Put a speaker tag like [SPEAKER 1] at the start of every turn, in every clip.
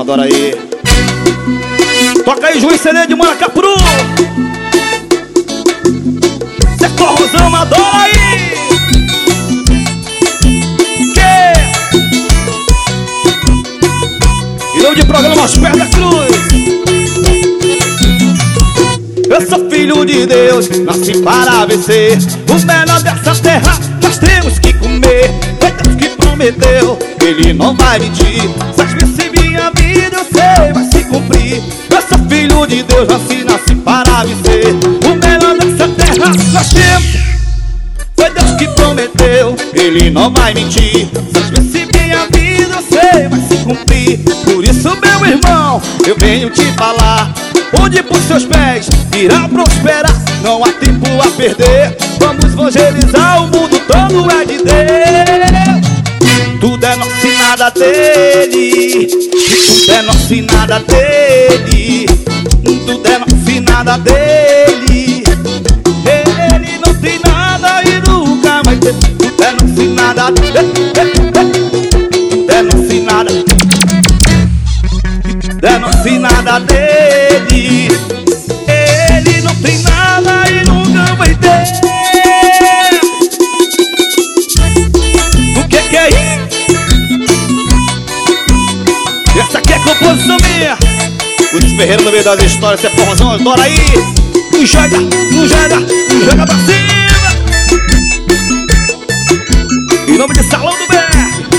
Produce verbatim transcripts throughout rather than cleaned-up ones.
[SPEAKER 1] adora aí. Toca aí, Juiz C D de Maracapuru. Cê forrozão, adora aí. Que? E nome de programa Aos Pés da Cruz. Eu sou filho de Deus, nasci para vencer. O melhor dessa terra nós temos que comer. Foi Deus que prometeu, Ele não vai mentir. Sacrifício minha vida, eu sei, vai se cumprir. Eu sou filho de Deus, nasci, nasci para vencer. O melhor dessa terra nós temos. Foi Deus que prometeu, Ele não vai mentir. Sacrifício minha vida, eu sei, vai se cumprir. Por isso, meu irmão, eu venho te falar. Onde por seus pés irá prosperar, não há tempo a perder. Vamos evangelizar, o mundo todo é de Deus. Tudo é nosso e nada dele. Tudo é nosso e nada dele. Tudo é nosso e nada dele. Ele não tem nada e nunca vai ter. Tudo é nosso e nada dele. Tudo é nosso e nada dele. Tudo é nosso e nada dele. Ele não tem nada e nunca vai ter. O que que é isso? Essa aqui é composição minha. Os Ferreira no meio das histórias, você é forrozão, adora aí. Não joga, não joga, não joga pra cima. Em nome de Salão do Bé.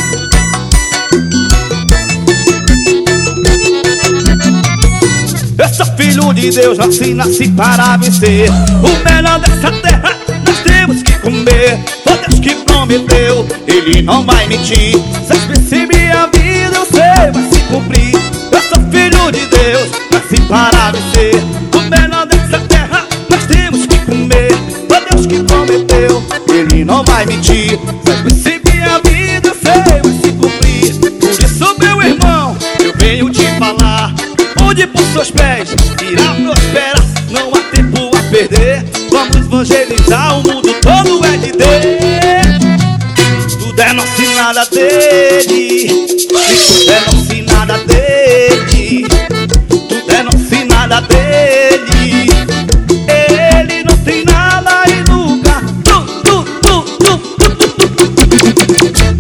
[SPEAKER 1] Eu sou filho de Deus, nasci, nasci para vencer. O melhor dessa terra nós temos que comer. Foi Deus que prometeu, Ele não vai mentir. Se minha vida, eu sei, vai se cumprir. Eu sou filho de Deus, nasci para vencer. O melhor dessa terra nós temos que comer. Foi Deus que prometeu, Ele não vai mentir. Se minha vida, eu sei, vai se cumprir. Por isso, meu irmão, eu venho te falar. Onde por seus pés irá prosperar, não há tempo a perder. Vamos evangelizar, o mundo todo é de Deus. Tudo é nosso e nada dele. Tudo é nosso e nada dele. Tudo é nosso e nada dele. Ele não tem nada e nunca. Tu, tu, tu, tu, tu, tu, tu.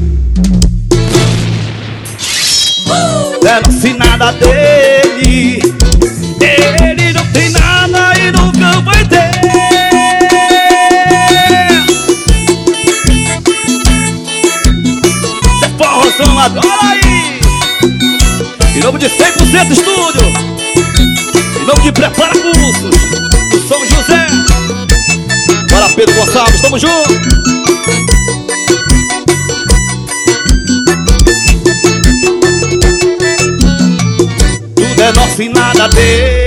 [SPEAKER 1] Tudo é nosso e nada dele. Ele não tem nada e nunca vai ter. Cê forrozão, adora aí. Em nome de cem por cento Estúdio, em nome de Prepara Cursos do São José. Bora, Pedro Gonçalves, tamo junto. Tudo é nosso e nada dele.